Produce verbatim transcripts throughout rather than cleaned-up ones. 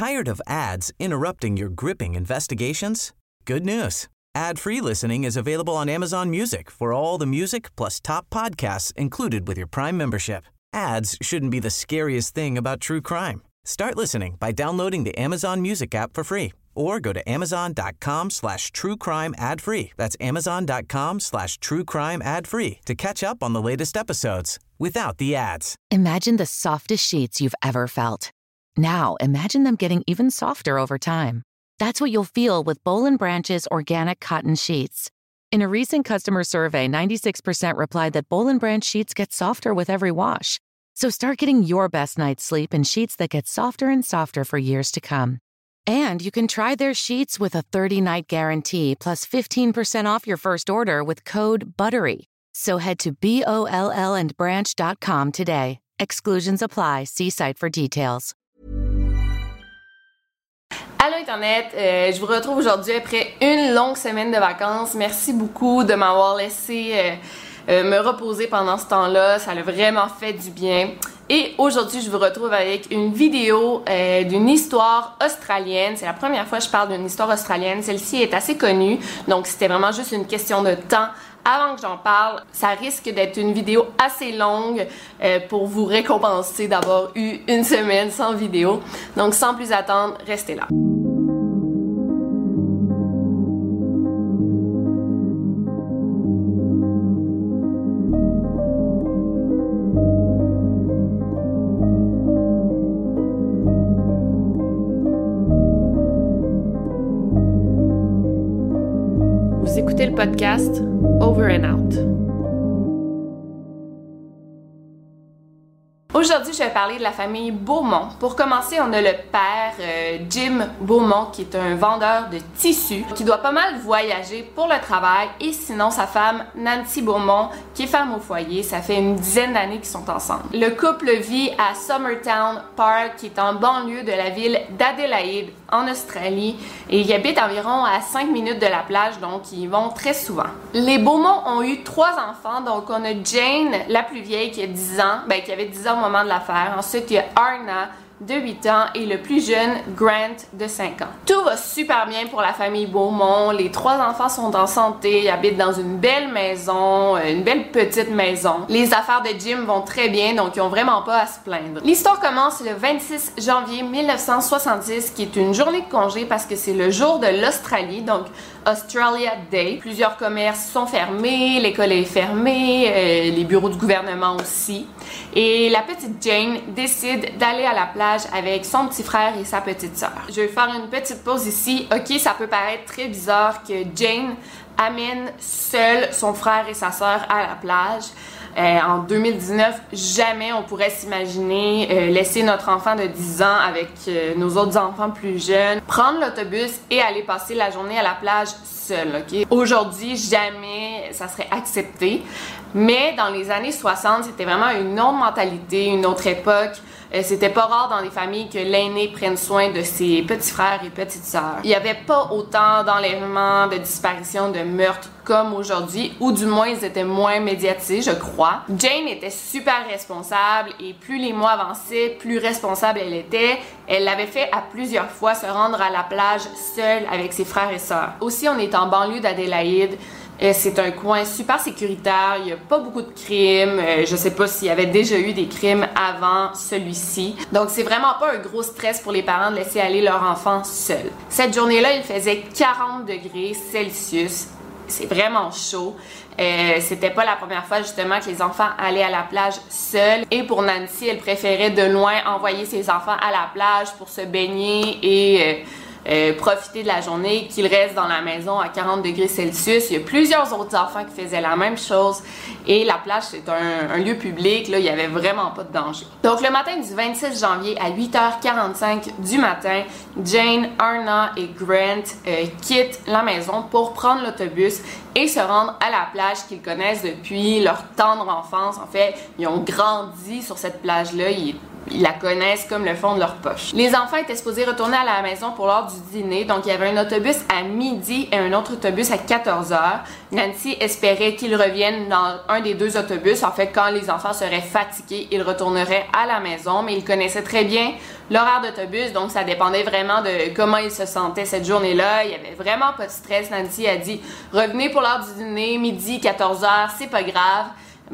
Tired of ads interrupting your gripping investigations? Good news. Ad-free listening is available on Amazon Music for all the music plus top podcasts included with your Prime membership. Ads shouldn't be the scariest thing about true crime. Start listening by downloading the Amazon Music app for free or go to amazon.com slash true crime ad free. That's amazon.com slash true crime ad free to catch up on the latest episodes without the ads. Imagine the softest sheets you've ever felt. Now imagine them getting even softer over time. That's what you'll feel with Boll and Branch's organic cotton sheets. In a recent customer survey, ninety-six percent replied that Boll and Branch sheets get softer with every wash. So start getting your best night's sleep in sheets that get softer and softer for years to come. And you can try their sheets with a thirty-night guarantee plus fifteen percent off your first order with code BUTTERY. So head to B O L L and branch dot com today. Exclusions apply. See site for details. Allô Internet, euh, je vous retrouve aujourd'hui après une longue semaine de vacances. Merci beaucoup de m'avoir laissé euh, euh, me reposer pendant ce temps-là. Ça a vraiment fait du bien. Et aujourd'hui, je vous retrouve avec une vidéo euh, d'une histoire australienne. C'est la première fois que je parle d'une histoire australienne. Celle-ci est assez connue, donc c'était vraiment juste une question de temps avant que j'en parle. Ça risque d'être une vidéo assez longue euh, pour vous récompenser d'avoir eu une semaine sans vidéo. Donc sans plus attendre, restez là. Vous écoutez le podcast Over and Out. Aujourd'hui, je vais parler de la famille Beaumont. Pour commencer, on a le père euh, Jim Beaumont qui est un vendeur de tissus qui doit pas mal voyager pour le travail et sinon sa femme Nancy Beaumont qui est femme au foyer. Ça fait une dizaine d'années qu'ils sont ensemble. Le couple vit à Summertown Park qui est en banlieue de la ville d'Adélaïde en Australie et ils habitent environ à cinq minutes de la plage, donc ils y vont très souvent. Les Beaumont ont eu trois enfants, donc on a Jane, la plus vieille qui a dix ans, ben qui avait dix ans au moment de l'affaire. Ensuite, il y a Arna de huit ans et le plus jeune, Grant, de cinq ans. Tout va super bien pour la famille Beaumont. Les trois enfants sont en santé, ils habitent dans une belle maison, une belle petite maison. Les affaires de Jim vont très bien, donc ils ont vraiment pas à se plaindre. L'histoire commence le vingt-six janvier mille neuf cent soixante-dix, qui est une journée de congé parce que c'est le jour de l'Australie, donc Australia Day. Plusieurs commerces sont fermés, l'école est fermée, euh, les bureaux du gouvernement aussi. Et la petite Jane décide d'aller à la plage avec son petit frère et sa petite sœur. Je vais faire une petite pause ici. Ok, ça peut paraître très bizarre que Jane amène seule son frère et sa sœur à la plage. Euh, en deux mille dix-neuf, jamais on pourrait s'imaginer euh, laisser notre enfant de dix ans avec euh, nos autres enfants plus jeunes, prendre l'autobus et aller passer la journée à la plage seul. Okay? Aujourd'hui, jamais ça serait accepté. Mais dans les années soixante, c'était vraiment une autre mentalité, une autre époque. Euh, c'était pas rare dans les familles que l'aîné prenne soin de ses petits frères et petites sœurs. Il n'y avait pas autant d'enlèvements, de disparitions, de meurtres comme aujourd'hui, ou du moins ils étaient moins médiatisés, je crois. Jane était super responsable et plus les mois avançaient, plus responsable elle était. Elle l'avait fait à plusieurs fois se rendre à la plage seule avec ses frères et sœurs. Aussi, on est en banlieue d'Adélaïde. C'est un coin super sécuritaire, il n'y a pas beaucoup de crimes, je sais pas s'il y avait déjà eu des crimes avant celui-ci. Donc c'est vraiment pas un gros stress pour les parents de laisser aller leur enfant seul. Cette journée-là, il faisait quarante degrés Celsius. C'est vraiment chaud. Euh, c'était pas la première fois justement que les enfants allaient à la plage seuls. Et pour Nancy, elle préférait de loin envoyer ses enfants à la plage pour se baigner et euh, Euh, profiter de la journée, qu'ils restent dans la maison à quarante degrés Celsius. Il y a plusieurs autres enfants qui faisaient la même chose et la plage c'est un, un lieu public, là, il n'y avait vraiment pas de danger. Donc le matin du vingt-six janvier à huit heures quarante-cinq du matin, Jane, Arna et Grant euh, quittent la maison pour prendre l'autobus et se rendre à la plage qu'ils connaissent depuis leur tendre enfance. En fait, ils ont grandi sur cette plage-là, il est ils la connaissent comme le fond de leur poche. Les enfants étaient supposés retourner à la maison pour l'heure du dîner, donc il y avait un autobus à midi et un autre autobus à quatorze heures. Nancy espérait qu'ils reviennent dans un des deux autobus. En fait, quand les enfants seraient fatigués, ils retourneraient à la maison, mais ils connaissaient très bien l'horaire d'autobus, donc ça dépendait vraiment de comment ils se sentaient cette journée-là. Il y avait vraiment pas de stress. Nancy a dit « Revenez pour l'heure du dîner, midi, quatorze heures, c'est pas grave. »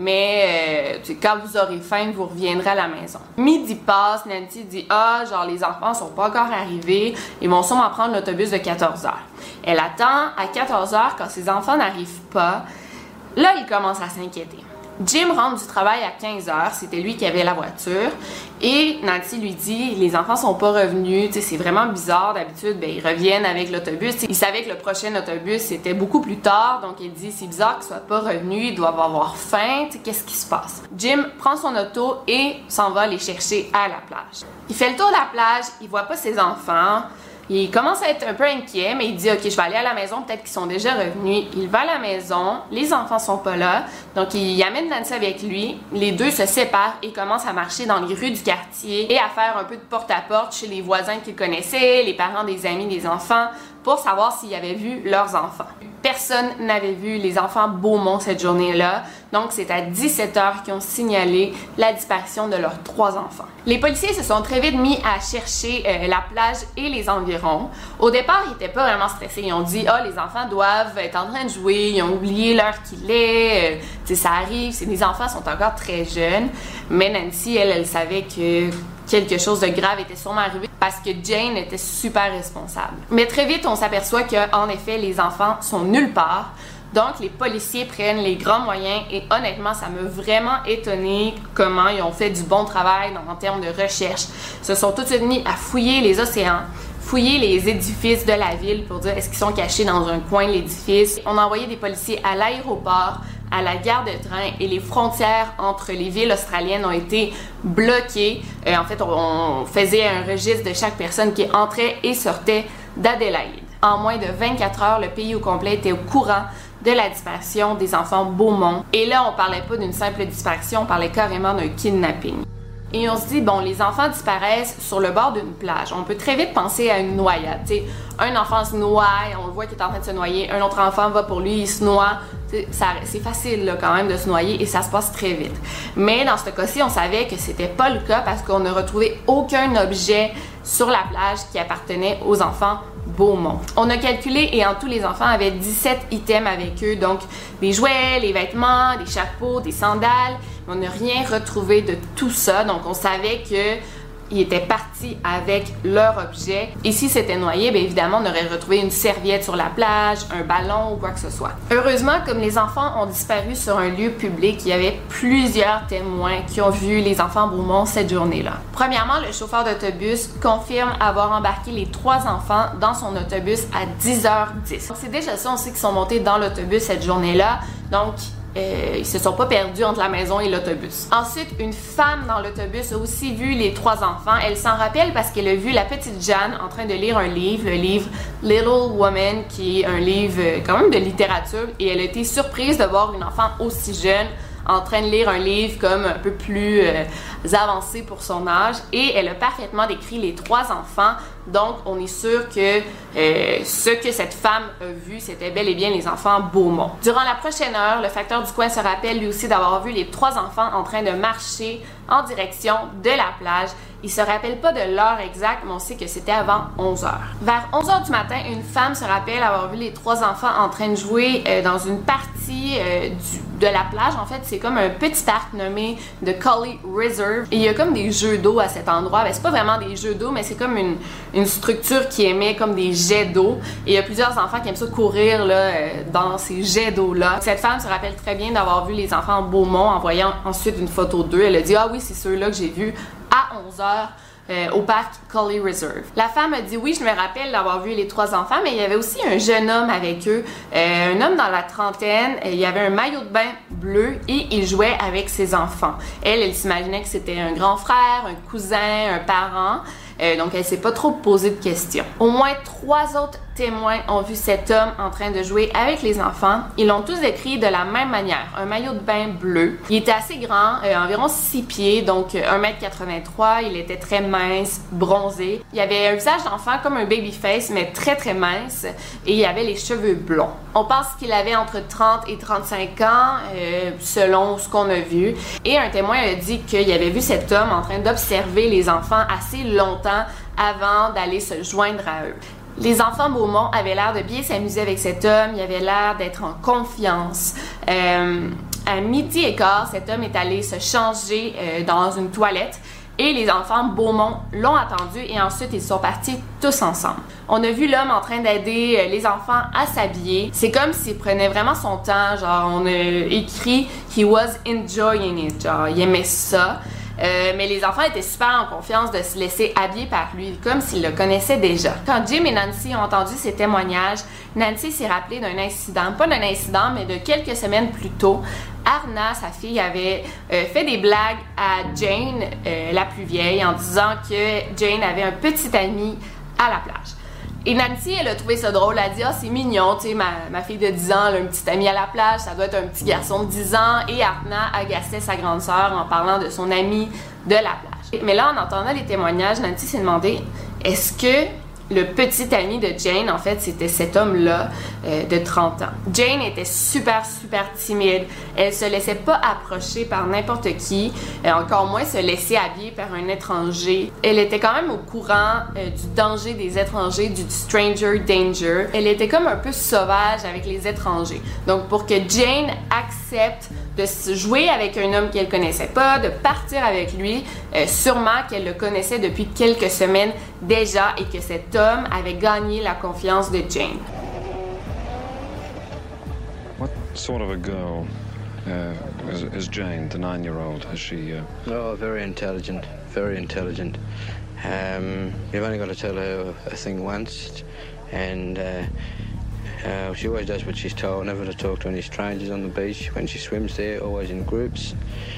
Mais euh, quand vous aurez faim, vous reviendrez à la maison. Midi passe, Nancy dit « Ah, genre les enfants sont pas encore arrivés, ils vont sûrement prendre l'autobus de quatorze heures. » Elle attend à quatorze heures quand ses enfants n'arrivent pas. Là, il commence à s'inquiéter. Jim rentre du travail à quinze heures, c'était lui qui avait la voiture, et Nancy lui dit « Les enfants sont pas revenus, c'est vraiment bizarre, d'habitude, ben, ils reviennent avec l'autobus. » Il savait que le prochain autobus c'était beaucoup plus tard, donc il dit « C'est bizarre qu'ils soient pas revenus, ils doivent avoir faim, qu'est-ce qui se passe? » Jim prend son auto et s'en va les chercher à la plage. Il fait le tour de la plage, il voit pas ses enfants. Il commence à être un peu inquiet, mais il dit « Ok, je vais aller à la maison, peut-être qu'ils sont déjà revenus. » Il va à la maison, les enfants sont pas là, donc il amène Nancy avec lui. Les deux se séparent et commencent à marcher dans les rues du quartier et à faire un peu de porte-à-porte chez les voisins qu'ils connaissaient, les parents des amis des enfants, pour savoir s'ils avaient vu leurs enfants. Personne n'avait vu les enfants Beaumont cette journée-là, donc c'est à dix-sept heures qu'ils ont signalé la disparition de leurs trois enfants. Les policiers se sont très vite mis à chercher euh, la plage et les environs. Au départ, ils n'étaient pas vraiment stressés. Ils ont dit « Ah, les enfants doivent être en train de jouer, ils ont oublié l'heure qu'il est, euh, tu sais, ça arrive, les enfants sont encore très jeunes. » Mais Nancy, elle, elle savait que quelque chose de grave était sûrement arrivé parce que Jane était super responsable. Mais très vite, on s'aperçoit qu'en effet, les enfants sont nulle part. Donc, les policiers prennent les grands moyens et honnêtement, ça m'a vraiment étonné comment ils ont fait du bon travail en termes de recherche. Ils se sont tous mis à fouiller les océans, fouiller les édifices de la ville pour dire est-ce qu'ils sont cachés dans un coin de l'édifice. On a envoyé des policiers à l'aéroport, à la gare de train et les frontières entre les villes australiennes ont été bloquées. Euh, en fait, on, on faisait un registre de chaque personne qui entrait et sortait d'Adélaïde. En moins de vingt-quatre heures, le pays au complet était au courant de la disparition des enfants Beaumont. Et là, on parlait pas d'une simple disparition, on parlait carrément d'un kidnapping. Et on se dit, bon, les enfants disparaissent sur le bord d'une plage. On peut très vite penser à une noyade. T'sais, un enfant se noie, on le voit qu'il est en train de se noyer. Un autre enfant va pour lui, il se noie. Ça, c'est facile là, quand même de se noyer et ça se passe très vite. Mais dans ce cas-ci, on savait que c'était pas le cas parce qu'on n'a retrouvé aucun objet sur la plage qui appartenait aux enfants Beaumont. On a calculé et en tout, les enfants avaient dix-sept items avec eux, donc des jouets, les vêtements, des chapeaux, des sandales. On n'a rien retrouvé de tout ça, donc on savait que ils étaient partis avec leur objet. Et si c'était noyé, bien évidemment, on aurait retrouvé une serviette sur la plage, un ballon ou quoi que ce soit. Heureusement, comme les enfants ont disparu sur un lieu public, il y avait plusieurs témoins qui ont vu les enfants Beaumont cette journée-là. Premièrement, le chauffeur d'autobus confirme avoir embarqué les trois enfants dans son autobus à dix heures dix. Donc c'est déjà ça, on sait qu'ils sont montés dans l'autobus cette journée-là. Donc, Euh, ils se sont pas perdus entre la maison et l'autobus. Ensuite, une femme dans l'autobus a aussi vu les trois enfants. Elle s'en rappelle parce qu'elle a vu la petite Jeanne en train de lire un livre, le livre Little Woman, qui est un livre euh, quand même de littérature, et elle a été surprise de voir une enfant aussi jeune en train de lire un livre comme un peu plus euh, avancé pour son âge, et elle a parfaitement décrit les trois enfants. Donc, on est sûr que euh, ce que cette femme a vu, c'était bel et bien les enfants Beaumont. Durant la prochaine heure, le facteur du coin se rappelle lui aussi d'avoir vu les trois enfants en train de marcher en direction de la plage. Il se rappelle pas de l'heure exacte, mais on sait que c'était avant onze heures. Vers onze heures du matin, une femme se rappelle avoir vu les trois enfants en train de jouer euh, dans une partie euh, du, de la plage. En fait, c'est comme un petit parc nommé The Cully Reserve. Et il y a comme des jeux d'eau à cet endroit. Ben, c'est pas vraiment des jeux d'eau, mais c'est comme une, une structure qui émet comme des jets d'eau. Et il y a plusieurs enfants qui aiment ça courir là, euh, dans ces jets d'eau-là. Cette femme se rappelle très bien d'avoir vu les enfants Beaumont en voyant ensuite une photo d'eux. Elle a dit « Ah oui, c'est ceux-là que j'ai vus à onze heures euh, au parc Cully Reserve. » La femme a dit « Oui, je me rappelle d'avoir vu les trois enfants, mais il y avait aussi un jeune homme avec eux, euh, un homme dans la trentaine, il y avait un maillot de bain bleu et il jouait avec ses enfants. » Elle, elle s'imaginait que c'était un grand frère, un cousin, un parent. Euh, donc, elle s'est pas trop posé de questions. Au moins trois autres témoins ont vu cet homme en train de jouer avec les enfants. Ils l'ont tous décrit de la même manière. Un maillot de bain bleu. Il était assez grand, euh, environ six pieds, donc euh, un mètre quatre-vingt-trois. Il était très mince, bronzé. Il avait un visage d'enfant comme un baby face, mais très très mince. Et il avait les cheveux blonds. On pense qu'il avait entre trente et trente-cinq ans, euh, selon ce qu'on a vu. Et un témoin a dit qu'il avait vu cet homme en train d'observer les enfants assez longtemps avant d'aller se joindre à eux. Les enfants Beaumont avaient l'air de bien s'amuser avec cet homme, il avait l'air d'être en confiance. Euh, à midi et quart, cet homme est allé se changer euh, dans une toilette et les enfants Beaumont l'ont attendu et ensuite ils sont partis tous ensemble. On a vu l'homme en train d'aider euh, les enfants à s'habiller. C'est comme s'il prenait vraiment son temps, genre on a écrit « he was enjoying it », genre il aimait ça. Euh, mais les enfants étaient super en confiance de se laisser habiller par lui, comme s'ils le connaissaient déjà. Quand Jim et Nancy ont entendu ces témoignages, Nancy s'est rappelée d'un incident, pas d'un incident, mais de quelques semaines plus tôt. Arna, sa fille, avait euh, fait des blagues à Jane, euh, la plus vieille, en disant que Jane avait un petit ami à la plage. Et Nancy, elle a trouvé ça drôle, elle a dit « Ah, c'est mignon, tu sais, ma, ma fille de dix ans, elle a un petit ami à la plage, ça doit être un petit garçon de dix ans. » Et Arna agaçait sa grande sœur en parlant de son ami de la plage. Mais là, en entendant les témoignages, Nancy s'est demandé « Est-ce que le petit ami de Jane, en fait, c'était cet homme-là euh, de trente ans. » Jane était super, super timide. Elle se laissait pas approcher par n'importe qui, et encore moins se laisser habiller par un étranger. Elle était quand même au courant euh, du danger des étrangers, du stranger danger. Elle était comme un peu sauvage avec les étrangers. Donc, pour que Jane accepte de se jouer avec un homme qu'elle connaissait pas, de partir avec lui, euh, sûrement qu'elle le connaissait depuis quelques semaines déjà et que cet homme avait gagné la confiance de Jane. What sort of a girl uh, is, is Jane, the nine-year-old? Is she? Uh... Oh, very intelligent, very intelligent. Um, you've only got to tell her a thing once, and uh, uh, she always does what she's told. Never to talk to any strangers on the beach when she swims there. Always in groups.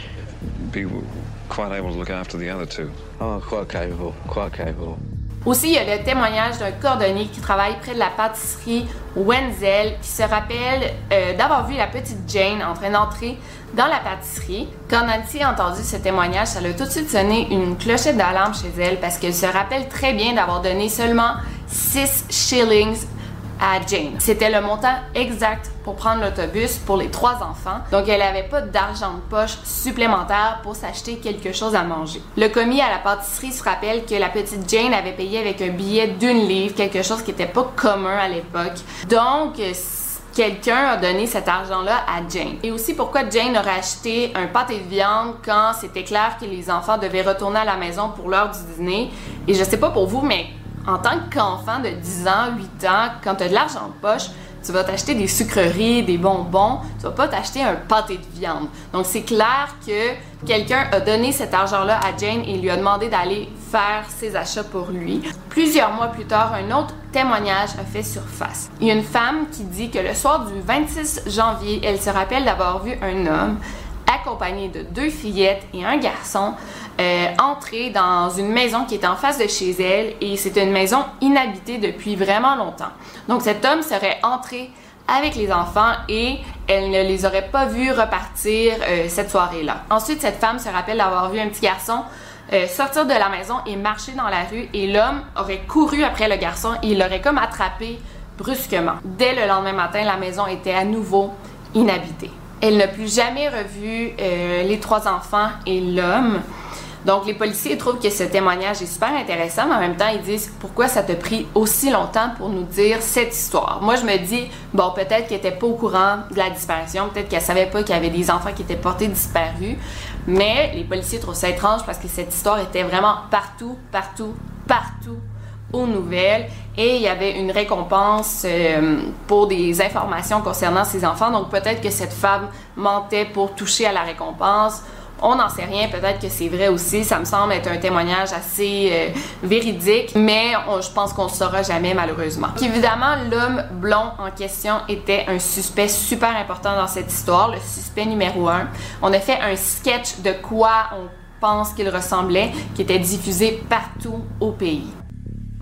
Be quite able to look after the other two. Oh, quite capable, quite capable. Aussi, il y a le témoignage d'un cordonnier qui travaille près de la pâtisserie Wenzel, qui se rappelle euh, d'avoir vu la petite Jane en train d'entrer dans la pâtisserie. Quand Nancy a entendu ce témoignage, ça l'a tout de suite sonné une clochette d'alarme chez elle parce qu'elle se rappelle très bien d'avoir donné seulement six shillings à Jane. C'était le montant exact pour prendre l'autobus pour les trois enfants, donc elle n'avait pas d'argent de poche supplémentaire pour s'acheter quelque chose à manger. Le commis à la pâtisserie se rappelle que la petite Jane avait payé avec un billet d'une livre, quelque chose qui n'était pas commun à l'époque. Donc, quelqu'un a donné cet argent-là à Jane. Et aussi pourquoi Jane aurait acheté un pâté de viande quand c'était clair que les enfants devaient retourner à la maison pour l'heure du dîner. Et je sais pas pour vous, mais en tant qu'enfant de dix ans, huit ans, quand tu as de l'argent de poche, tu vas t'acheter des sucreries, des bonbons, tu vas pas t'acheter un pâté de viande. Donc c'est clair que quelqu'un a donné cet argent-là à Jane et lui a demandé d'aller faire ses achats pour lui. Plusieurs mois plus tard, un autre témoignage a fait surface. Il y a une femme qui dit que le soir du vingt-six janvier, elle se rappelle d'avoir vu un homme accompagné de deux fillettes et un garçon euh, entrer dans une maison qui était en face de chez elle et c'était une maison inhabitée depuis vraiment longtemps. Donc cet homme serait entré avec les enfants et elle ne les aurait pas vus repartir euh, cette soirée-là. Ensuite, cette femme se rappelle d'avoir vu un petit garçon euh, sortir de la maison et marcher dans la rue et l'homme aurait couru après le garçon et il l'aurait comme attrapé brusquement. Dès le lendemain matin, la maison était à nouveau inhabitée. Elle n'a plus jamais revu euh, les trois enfants et l'homme. Donc, les policiers trouvent que ce témoignage est super intéressant, mais en même temps, ils disent « Pourquoi ça t'a pris aussi longtemps pour nous dire cette histoire? » Moi, je me dis, bon, peut-être qu'elle n'était pas au courant de la disparition, peut-être qu'elle ne savait pas qu'il y avait des enfants qui étaient portés disparus, mais les policiers trouvent ça étrange parce que cette histoire était vraiment partout, partout, partout aux nouvelles et il y avait une récompense euh, pour des informations concernant ces enfants. Donc peut-être que cette femme mentait pour toucher à la récompense. On n'en sait rien, peut-être que c'est vrai aussi. Ça me semble être un témoignage assez euh, véridique, mais on, je pense qu'on ne le saura jamais malheureusement. Donc, évidemment, l'homme blond en question était un suspect super important dans cette histoire, le suspect numéro un. On a fait un sketch de quoi on pense qu'il ressemblait, qui était diffusé partout au pays.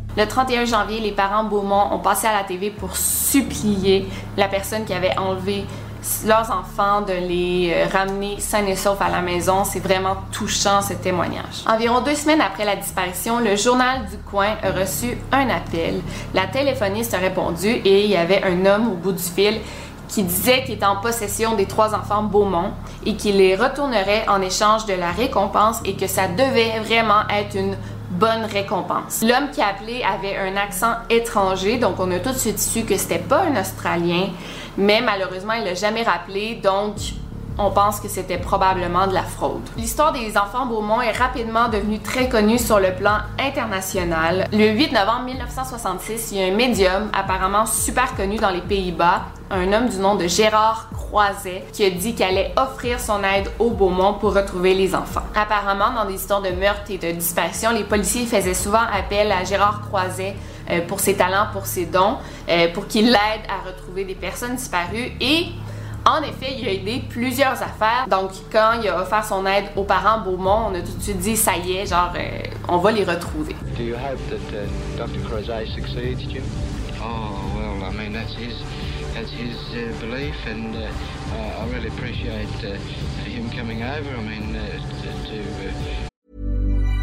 Le trente et un janvier, les parents Beaumont ont passé à la T V pour supplier la personne qui avait enlevé leurs enfants de les ramener sains et saufs à la maison. C'est vraiment touchant, ce témoignage. Environ deux semaines après la disparition, le Journal du Coin a reçu un appel. La téléphoniste a répondu et il y avait un homme au bout du fil qui disait qu'il était en possession des trois enfants Beaumont et qu'il les retournerait en échange de la récompense et que ça devait vraiment être une bonne récompense. L'homme qui a appelé avait un accent étranger, donc on a tout de suite su que c'était pas un Australien, mais malheureusement, il l'a jamais rappelé, donc on pense que c'était probablement de la fraude. L'histoire des enfants Beaumont est rapidement devenue très connue sur le plan international. Le huit novembre mille neuf cent soixante-six, il y a un médium apparemment super connu dans les Pays-Bas, un homme du nom de Gérard Croiset, qui a dit qu'il allait offrir son aide aux Beaumont pour retrouver les enfants. Apparemment, dans des histoires de meurtre et de disparition, les policiers faisaient souvent appel à Gérard Croiset euh, pour ses talents, pour ses dons, euh, pour qu'il l'aide à retrouver des personnes disparues et en effet, il a aidé plusieurs affaires. Donc, quand il a offert son aide aux parents Beaumont, on a tout de suite dit, ça y est, genre, euh, on va les retrouver. Do you hope that uh, Doctor Croiset succeeds, Jim? Oh, well, I mean, that's his, that's his uh, belief, and uh, uh, I really appreciate uh, him coming over. I mean, uh, to... to uh...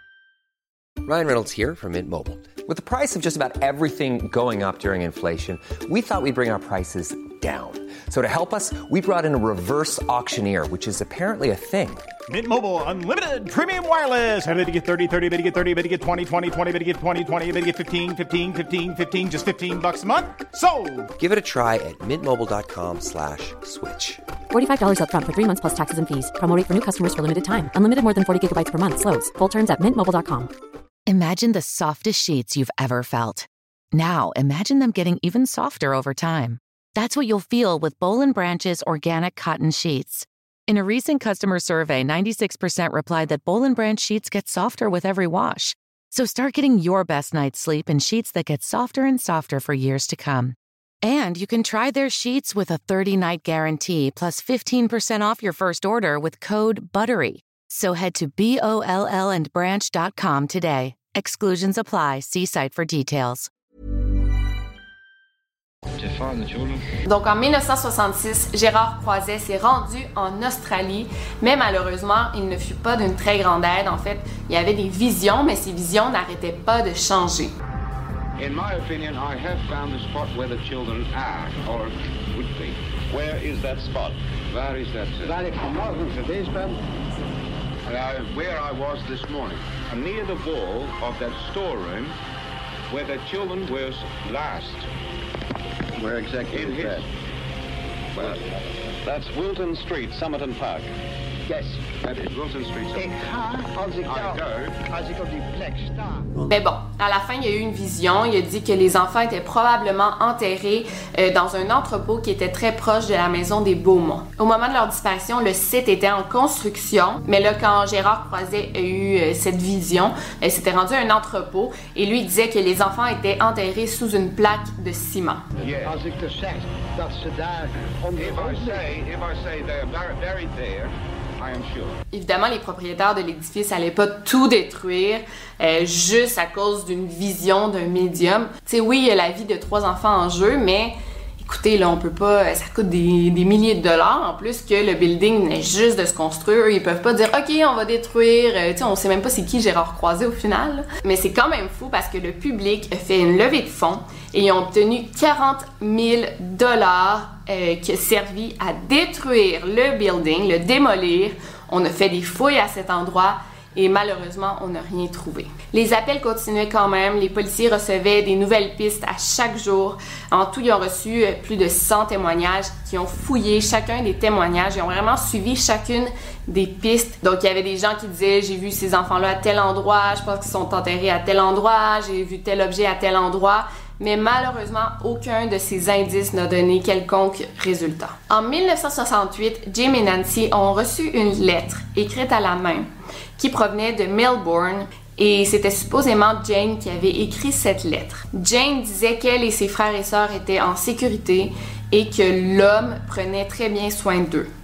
Ryan Reynolds here from Mint Mobile. With the price of just about everything going up during inflation, we thought we'd bring our prices down. So to help us, we brought in a reverse auctioneer, which is apparently a thing. Mint Mobile Unlimited Premium Wireless. How to get thirty, thirty, how to get thirty, how to get twenty, twenty, twenty, how to get twenty, twenty, how to get fifteen, fifteen, fifteen, fifteen, just fifteen bucks a month? Sold! Give it a try at mintmobile.com slash switch. forty-five dollars up front for three months plus taxes and fees. Promo rate for new customers for limited time. Unlimited more than forty gigabytes per month. Slows full terms at mint mobile dot com. Imagine the softest sheets you've ever felt. Now imagine them getting even softer over time. That's what you'll feel with Boll and Branch's organic cotton sheets. In a recent customer survey, ninety-six percent replied that Boll and Branch sheets get softer with every wash. So start getting your best night's sleep in sheets that get softer and softer for years to come. And you can try their sheets with a thirty-night guarantee plus fifteen percent off your first order with code BUTTERY. So head to B O L L and branch dot com today. Exclusions apply. See site for details. Donc en mille neuf cent soixante-six, Gérard Croiset s'est rendu en Australie, mais malheureusement, il ne fut pas d'une très grande aide. En fait, il y avait des visions, mais ces visions n'arrêtaient pas de changer. In my opinion, I have found the spot where the children are, or would be. Where is that spot? Where is that? Very northern of Brisbane. Uh, where I was this morning, near the wall of that storeroom where the children were last. Where exactly is that? Well, that's Wilton Street, Somerton Park. Yes. That is Wilton Street, Somerton Park. I go. Mais bon, à la fin, il y a eu une vision. Il a dit que les enfants étaient probablement enterrés euh, dans un entrepôt qui était très proche de la maison des Beaumont. Au moment de leur disparition, le site était en construction. Mais là, quand Gérard Croiset a eu euh, cette vision, euh, c'était rendu un entrepôt. Et lui, il disait que les enfants étaient enterrés sous une plaque de ciment. Yeah. If I say, if I say they are buried there, I am sure. Évidemment, les propriétaires de l'édifice n'allaient pas tout détruire euh, juste à cause d'une vision d'un médium. Tu sais, oui, il y a la vie de trois enfants en jeu, mais écoutez, là, on peut pas... Ça coûte des, des milliers de dollars, en plus que le building venait juste de se construire. Ils peuvent pas dire « OK, on va détruire... Euh, » Tu sais, on sait même pas c'est qui Gérard Croiset au final. Là. Mais c'est quand même fou parce que le public a fait une levée de fonds et ils ont obtenu quarante mille dollars euh, qui a servi à détruire le building, le démolir. On a fait des fouilles à cet endroit et malheureusement, on n'a rien trouvé. Les appels continuaient quand même. Les policiers recevaient des nouvelles pistes à chaque jour. En tout, ils ont reçu plus de cent témoignages qui ont fouillé chacun des témoignages. Ils ont vraiment suivi chacune des pistes. Donc, il y avait des gens qui disaient « J'ai vu ces enfants-là à tel endroit. Je pense qu'ils sont enterrés à tel endroit. J'ai vu tel objet à tel endroit. » Mais malheureusement, aucun de ces indices n'a donné quelconque résultat. En mille neuf cent soixante-huit, Jim et Nancy ont reçu une lettre écrite à la main qui provenait de Melbourne et c'était supposément Jane qui avait écrit cette lettre. Jane disait qu'elle et ses frères et sœurs étaient en sécurité et que l'homme prenait très bien soin d'eux.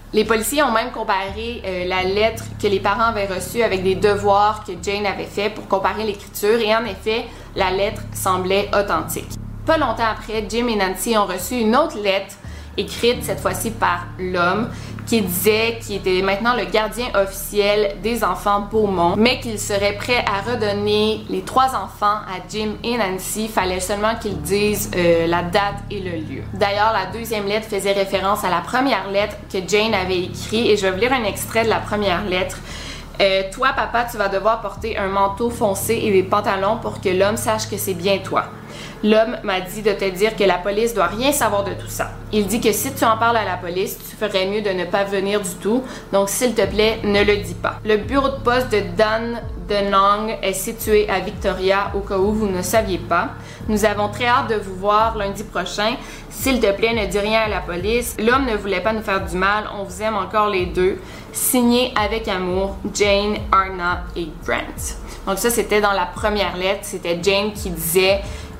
Les policiers ont même comparé euh, la lettre que les parents avaient reçue avec des devoirs que Jane avait fait pour comparer l'écriture et en effet, la lettre semblait authentique. Pas longtemps après, Jim et Nancy ont reçu une autre lettre écrite cette fois-ci par l'homme qui disait qu'il était maintenant le gardien officiel des enfants Beaumont, mais qu'il serait prêt à redonner les trois enfants à Jim et Nancy. Il fallait seulement qu'ils disent euh, la date et le lieu. D'ailleurs, la deuxième lettre faisait référence à la première lettre que Jane avait écrite et je vais vous lire un extrait de la première lettre. Euh, toi, papa, tu vas devoir porter un manteau foncé et des pantalons pour que l'homme sache que c'est bien toi. L'homme m'a dit de te dire que la police doit rien savoir de tout ça. Il dit que si tu en parles à la police, tu ferais mieux de ne pas venir du tout. Donc, s'il te plaît, ne le dis pas. Le bureau de poste de Dan Denong est situé à Victoria, au cas où vous ne saviez pas. Nous avons très hâte de vous voir lundi prochain. S'il te plaît, ne dis rien à la police. L'homme ne voulait pas nous faire du mal. On vous aime encore les deux. Signé avec amour, Jane, Arna et Brent. Donc ça, c'était dans la première lettre. C'était Jane qui disait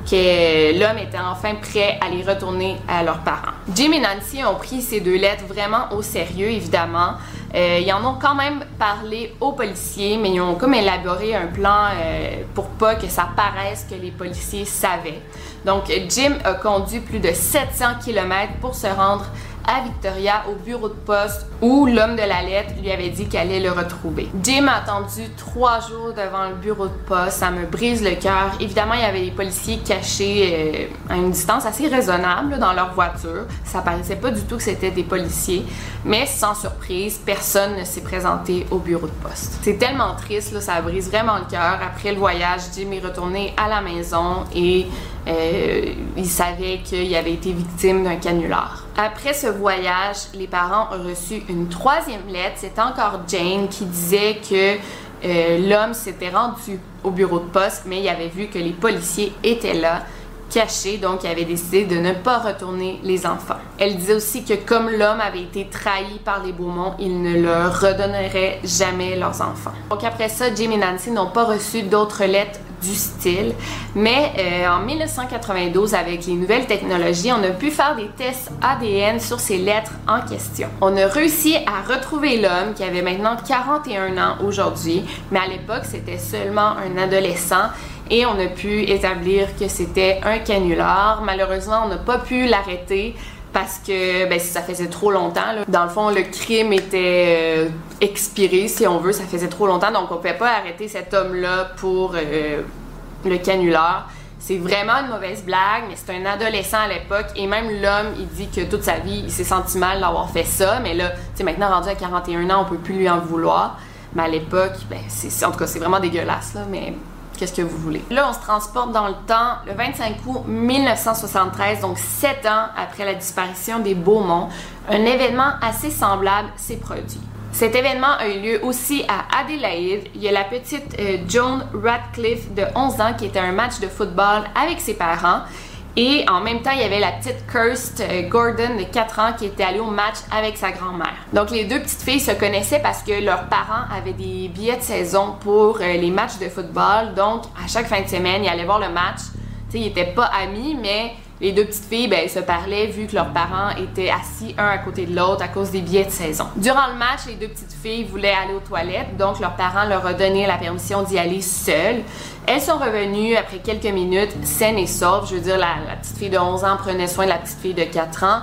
que l'homme était enfin prêt à les retourner à leurs parents. Jim et Nancy ont pris ces deux lettres vraiment au sérieux, évidemment. Euh, ils en ont quand même parlé aux policiers, mais ils ont comme élaboré un plan euh, pour pas que ça paraisse que les policiers savaient. Donc, Jim a conduit plus de sept cents kilomètres pour se rendre à Victoria, au bureau de poste, où l'homme de la lettre lui avait dit qu'elle allait le retrouver. Jim a attendu trois jours devant le bureau de poste, ça me brise le cœur. Évidemment, il y avait des policiers cachés euh, à une distance assez raisonnable dans leur voiture. Ça paraissait pas du tout que c'était des policiers, mais sans surprise, personne ne s'est présenté au bureau de poste. C'est tellement triste, là, ça brise vraiment le cœur. Après le voyage, Jim est retourné à la maison et euh, il savait qu'il avait été victime d'un canular. Après ce voyage, les parents ont reçu une troisième lettre. C'est encore Jane qui disait que euh, l'homme s'était rendu au bureau de poste, mais il avait vu que les policiers étaient là, cachés, donc il avait décidé de ne pas retourner les enfants. Elle disait aussi que comme l'homme avait été trahi par les Beaumont, il ne leur redonnerait jamais leurs enfants. Donc après ça, Jim et Nancy n'ont pas reçu d'autres lettres du style, mais euh, en mille neuf cent quatre-vingt-douze, avec les nouvelles technologies, on a pu faire des tests A D N sur ces lettres en question. On a réussi à retrouver l'homme qui avait maintenant quarante et un ans aujourd'hui, mais à l'époque, c'était seulement un adolescent et on a pu établir que c'était un canular. Malheureusement, on n'a pas pu l'arrêter parce que ben, ça faisait trop longtemps. Là. Dans le fond, le crime était euh, expiré, si on veut, ça faisait trop longtemps, donc on ne pouvait pas arrêter cet homme-là pour euh, le canular. C'est vraiment une mauvaise blague, mais c'est un adolescent à l'époque, et même l'homme, il dit que toute sa vie, il s'est senti mal d'avoir fait ça, mais là, tu sais, maintenant rendu à quarante et un ans, on peut plus lui en vouloir. Mais à l'époque, ben, c'est, en tout cas, c'est vraiment dégueulasse, là, mais... Qu'est-ce que vous voulez? Là, on se transporte dans le temps, le vingt-cinq août mille neuf cent soixante-treize, donc sept ans après la disparition des Beaumont, un événement assez semblable s'est produit. Cet événement a eu lieu aussi à Adélaïde. Il y a la petite euh, Joan Radcliffe de onze ans qui était à un match de football avec ses parents. Et en même temps, il y avait la petite Kirst Gordon de quatre ans qui était allée au match avec sa grand-mère. Donc les deux petites filles se connaissaient parce que leurs parents avaient des billets de saison pour euh, les matchs de football. Donc à chaque fin de semaine, ils allaient voir le match. Tu sais, ils n'étaient pas amis, mais les deux petites filles, ben, elles se parlaient vu que leurs parents étaient assis un à côté de l'autre à cause des billets de saison. Durant le match, les deux petites filles voulaient aller aux toilettes, donc leurs parents leur ont donné la permission d'y aller seules. Elles sont revenues après quelques minutes, saines et sauves. Je veux dire, la, la petite fille de onze ans prenait soin de la petite fille de quatre ans.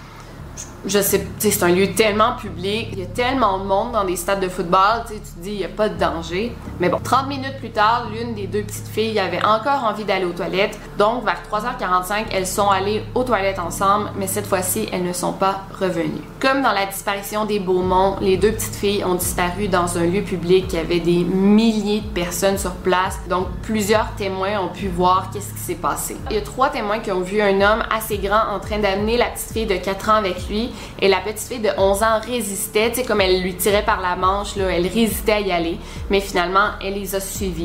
Je sais, c'est un lieu tellement public, il y a tellement de monde dans des stades de football, tu te dis, il n'y a pas de danger. Mais bon, trente minutes plus tard, l'une des deux petites filles avait encore envie d'aller aux toilettes. Donc, vers trois heures quarante-cinq, elles sont allées aux toilettes ensemble, mais cette fois-ci, elles ne sont pas revenues. Comme dans la disparition des Beaumont, les deux petites filles ont disparu dans un lieu public qui avait des milliers de personnes sur place. Donc, plusieurs témoins ont pu voir qu'est-ce qui s'est passé. Il y a trois témoins qui ont vu un homme assez grand en train d'amener la petite fille de quatre ans avec lui. Et la petite fille de onze ans résistait, tu sais, comme elle lui tirait par la manche, là, elle résistait à y aller, mais finalement, elle les a suivis.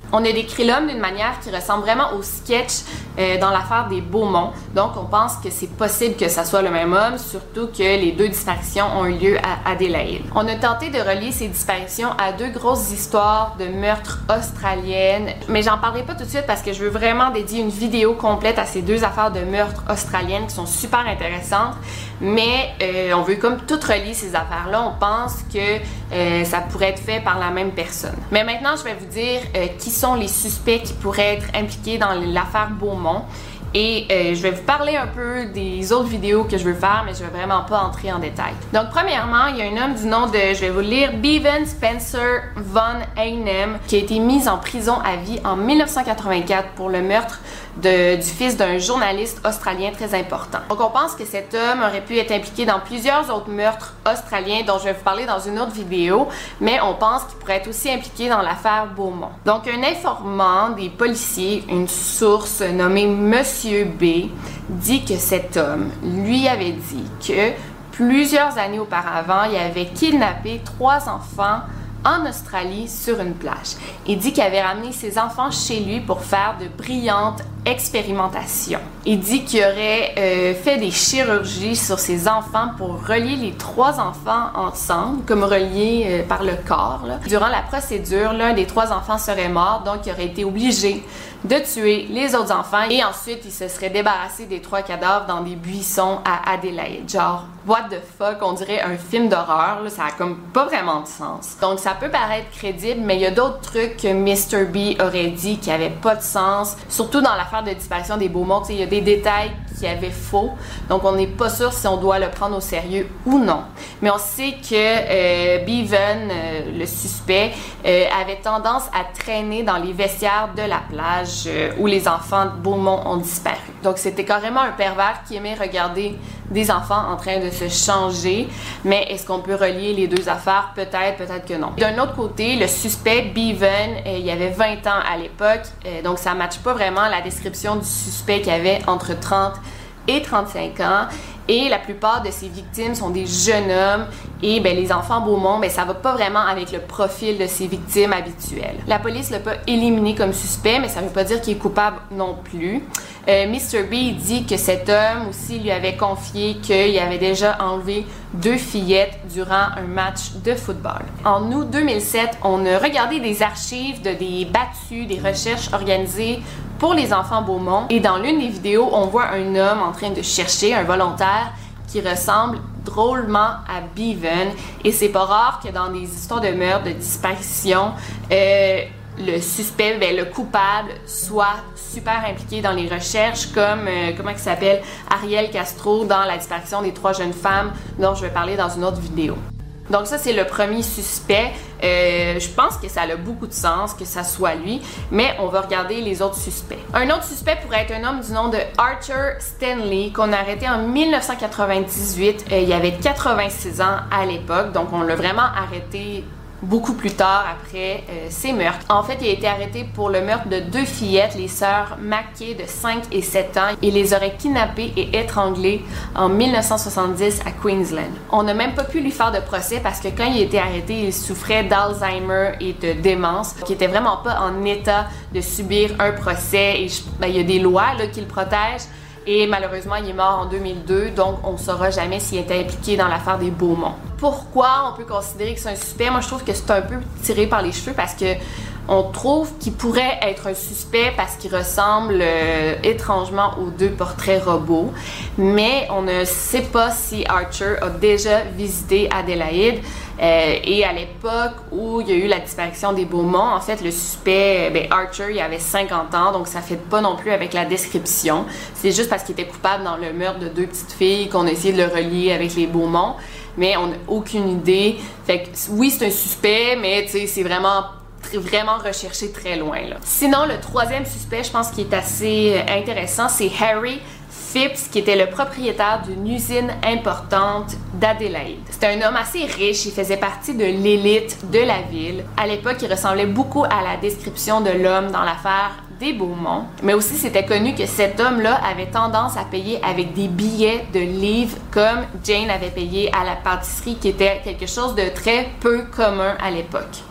On a décrit l'homme d'une manière qui ressemble vraiment au sketch euh, dans l'affaire des Beaumont. Donc, on pense que c'est possible que ça soit le même homme, surtout que les deux disparitions ont eu lieu à Adélaïde. On a tenté de relier ces disparitions à deux grosses histoires de meurtres australiennes, mais j'en parlerai pas tout de suite parce que je veux vraiment dédier une vidéo complète à ces deux affaires de meurtres australiennes qui sont super intéressantes. Mais euh, on veut comme tout relier ces affaires-là. On pense que euh, ça pourrait être fait par la même personne. Mais maintenant, je vais vous dire euh, qui sont les suspects qui pourraient être impliqués dans l'affaire Beaumont. Et euh, je vais vous parler un peu des autres vidéos que je veux faire, mais je ne vais vraiment pas entrer en détail. Donc, premièrement, il y a un homme du nom de, je vais vous le lire, Bevan Spencer Von Einem, qui a été mis en prison à vie en mille neuf cent quatre-vingt-quatre pour le meurtre de, du fils d'un journaliste australien très important. Donc, on pense que cet homme aurait pu être impliqué dans plusieurs autres meurtres australiens dont je vais vous parler dans une autre vidéo, mais on pense qu'il pourrait être aussi impliqué dans l'affaire Beaumont. Donc, un informant des policiers, une source nommée Monsieur B, dit que cet homme lui avait dit que plusieurs années auparavant, il avait kidnappé trois enfants en Australie sur une plage. Il dit qu'il avait ramené ses enfants chez lui pour faire de brillantes expérimentations. Il dit qu'il aurait euh, fait des chirurgies sur ses enfants pour relier les trois enfants ensemble, comme reliés euh, par le corps. Là. Durant la procédure, l'un des trois enfants serait mort, donc il aurait été obligé de tuer les autres enfants et ensuite il se serait débarrassé des trois cadavres dans des buissons à Adélaïde. Genre, what the fuck, on dirait un film d'horreur, là, ça a comme pas vraiment de sens. Donc ça peut paraître crédible, mais il y a d'autres trucs que mister B aurait dit qui avaient pas de sens, surtout dans l'affaire de disparition des Beaumont. Il y a des détails qui avaient faux, donc on n'est pas sûr si on doit le prendre au sérieux ou non. Mais on sait que euh, Bevan, euh, le suspect, euh, avait tendance à traîner dans les vestiaires de la plage euh, où les enfants de Beaumont ont disparu. Donc c'était carrément un pervers qui aimait regarder des enfants en train de se changer, mais est-ce qu'on peut relier les deux affaires? Peut-être, peut-être que non. D'un autre côté, le suspect Bevan, euh, il avait vingt ans à l'époque, euh, donc ça ne matche pas vraiment la description du suspect qui avait entre trente et trente-cinq ans. Et la plupart de ces victimes sont des jeunes hommes et ben, les enfants Beaumont, ben, ça va pas vraiment avec le profil de ces victimes habituelles. La police l'a pas éliminé comme suspect, mais ça veut pas dire qu'il est coupable non plus. Euh, mister B dit que cet homme aussi lui avait confié qu'il avait déjà enlevé deux fillettes durant un match de football. En août deux mille sept, on a regardé des archives de des battues, des recherches organisées pour les enfants Beaumont. Et dans l'une des vidéos, on voit un homme en train de chercher un volontaire qui ressemble drôlement à Bevan. Et c'est pas rare que dans des histoires de meurtre, de disparition, euh, le suspect, ben, le coupable, soit super impliqué dans les recherches, comme, euh, comment il s'appelle, Ariel Castro dans la disparition des trois jeunes femmes, dont je vais parler dans une autre vidéo. Donc ça, c'est le premier suspect. Euh, je pense que ça a beaucoup de sens que ça soit lui, mais on va regarder les autres suspects. Un autre suspect pourrait être un homme du nom de Archer Stanley, qu'on a arrêté en mille neuf cent quatre-vingt-dix-huit. Euh, il avait quatre-vingt-six ans à l'époque, donc on l'a vraiment arrêté beaucoup plus tard après euh, ces meurtres. En fait, il a été arrêté pour le meurtre de deux fillettes, les sœurs Mackay de cinq et sept ans. Il les aurait kidnappées et étranglées en mille neuf cent soixante-dix à Queensland. On n'a même pas pu lui faire de procès parce que quand il a été arrêté, il souffrait d'Alzheimer et de démence, qui était vraiment pas en état de subir un procès. Et je, ben, il y a des lois là, qui le protègent. Et malheureusement, il est mort en deux mille deux, donc on ne saura jamais s'il était impliqué dans l'affaire des Beaumont. Pourquoi on peut considérer que c'est un suspect? Moi, je trouve que c'est un peu tiré par les cheveux parce que on trouve qu'il pourrait être un suspect parce qu'il ressemble euh, étrangement aux deux portraits robots, mais on ne sait pas si Archer a déjà visité Adélaïde. Euh, et à l'époque où il y a eu la disparition des Beaumont, en fait, le suspect, ben, Archer, il avait cinquante ans, donc ça ne fit pas non plus avec la description. C'est juste parce qu'il était coupable dans le meurtre de deux petites filles qu'on a essayé de le relier avec les Beaumont, mais on n'a aucune idée. Fait que oui, c'est un suspect, mais tu sais, c'est vraiment vraiment recherché très loin, là. Sinon, le troisième suspect, je pense qu'il est assez intéressant, c'est Harry Phipps, qui était le propriétaire d'une usine importante d'Adélaïde. C'était un homme assez riche, il faisait partie de l'élite de la ville. À l'époque, il ressemblait beaucoup à la description de l'homme dans l'affaire des Beaumont. Mais aussi, c'était connu que cet homme-là avait tendance à payer avec des billets de livres, comme Jane avait payé à la pâtisserie, qui était quelque chose de très peu commun à l'époque.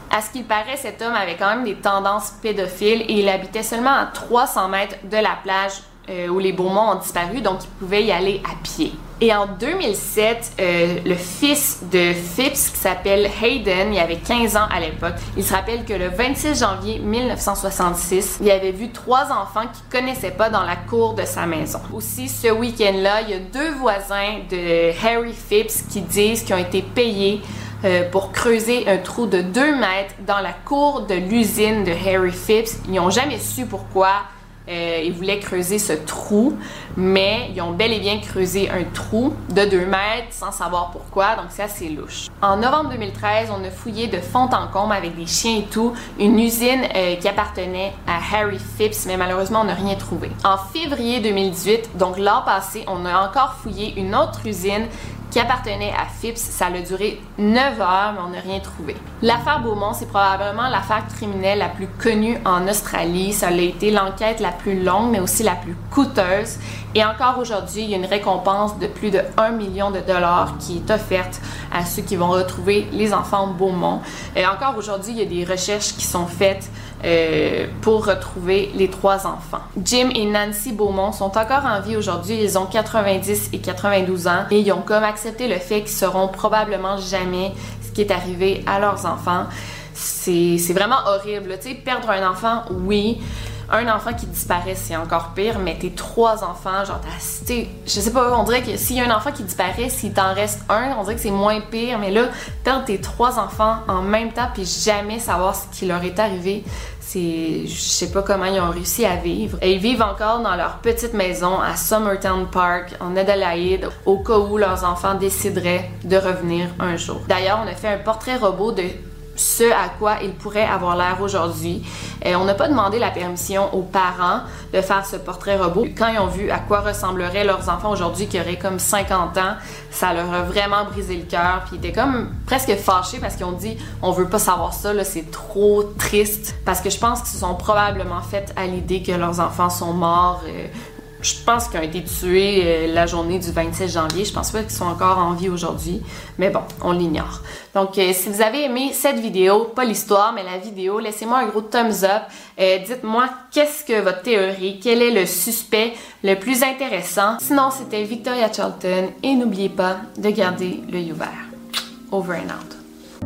À ce qu'il paraît, cet homme avait quand même des tendances pédophiles et il habitait seulement à trois cents mètres de la plage euh, où les Beaumont ont disparu, donc il pouvait y aller à pied. Et en deux mille sept, euh, le fils de Phipps, qui s'appelle Hayden, il avait quinze ans à l'époque, il se rappelle que le vingt-six janvier mille neuf cent soixante-six, il avait vu trois enfants qu'il connaissait pas dans la cour de sa maison. Aussi, ce week-end-là, il y a deux voisins de Harry Phipps qui disent qu'ils ont été payés euh, pour creuser un trou de deux mètres dans la cour de l'usine de Harry Phipps. Ils n'ont jamais su pourquoi. Euh, ils voulaient creuser ce trou, mais ils ont bel et bien creusé un trou de deux mètres sans savoir pourquoi, donc c'est assez louche. En novembre deux mille treize, on a fouillé de fond en comble avec des chiens et tout une usine euh, qui appartenait à Harry Phipps, mais malheureusement on n'a rien trouvé. En février deux mille dix-huit, donc l'an passé, on a encore fouillé une autre usine qui appartenait à Phipps. Ça a duré neuf heures, mais on n'a rien trouvé. L'affaire Beaumont, c'est probablement l'affaire criminelle la plus connue en Australie. Ça a été l'enquête la plus longue, mais aussi la plus coûteuse. Et encore aujourd'hui, il y a une récompense de plus de un million de dollars qui est offerte à ceux qui vont retrouver les enfants Beaumont. Et encore aujourd'hui, il y a des recherches qui sont faites euh, pour retrouver les trois enfants. Jim et Nancy Beaumont sont encore en vie aujourd'hui. Ils ont quatre-vingt-dix et quatre-vingt-douze ans et ils ont comme accepté le fait qu'ils sauront probablement jamais ce qui est arrivé à leurs enfants. C'est, c'est vraiment horrible. Tu sais, perdre un enfant, oui. Un enfant qui disparaît, c'est encore pire, mais tes trois enfants, genre, t'as, t'sais, je sais pas, on dirait que s'il y a un enfant qui disparaît, s'il t'en reste un, on dirait que c'est moins pire, mais là, perdre tes trois enfants en même temps, puis jamais savoir ce qui leur est arrivé, c'est, je sais pas comment ils ont réussi à vivre. Et ils vivent encore dans leur petite maison à Summertown Park, en Adelaide, au cas où leurs enfants décideraient de revenir un jour. D'ailleurs, on a fait un portrait robot de ce à quoi ils pourraient avoir l'air aujourd'hui. Et on n'a pas demandé la permission aux parents de faire ce portrait robot. Quand ils ont vu à quoi ressembleraient leurs enfants aujourd'hui qui auraient comme cinquante ans, ça leur a vraiment brisé le cœur. Puis ils étaient comme presque fâchés parce qu'ils ont dit « on veut pas savoir ça, là, c'est trop triste ». Parce que je pense qu'ils se sont probablement fait à l'idée que leurs enfants sont morts. Euh, Je pense qu'ils ont été tués euh, la journée du vingt-six janvier. Je pense pas qu'ils sont encore en vie aujourd'hui. Mais bon, on l'ignore. Donc, euh, si vous avez aimé cette vidéo, pas l'histoire, mais la vidéo, laissez-moi un gros thumbs up. Euh, dites-moi qu'est-ce que votre théorie, quel est le suspect le plus intéressant. Sinon, c'était Victoria Charlton et n'oubliez pas de garder l'œil ouvert. Over and out.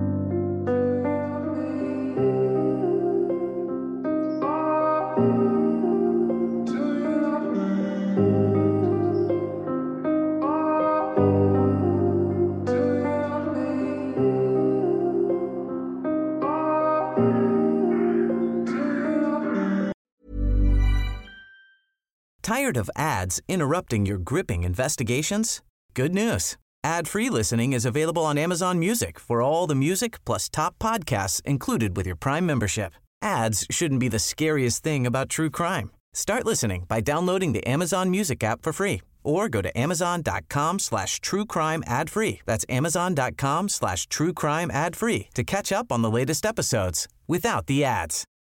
Tired of ads interrupting your gripping investigations? Good news. Ad-free listening is available on Amazon Music for all the music plus top podcasts included with your Prime membership. Ads shouldn't be the scariest thing about true crime. Start listening by downloading the Amazon Music app for free or go to amazon.com slash true crime ad free. That's amazon.com slash true crime ad free to catch up on the latest episodes without the ads.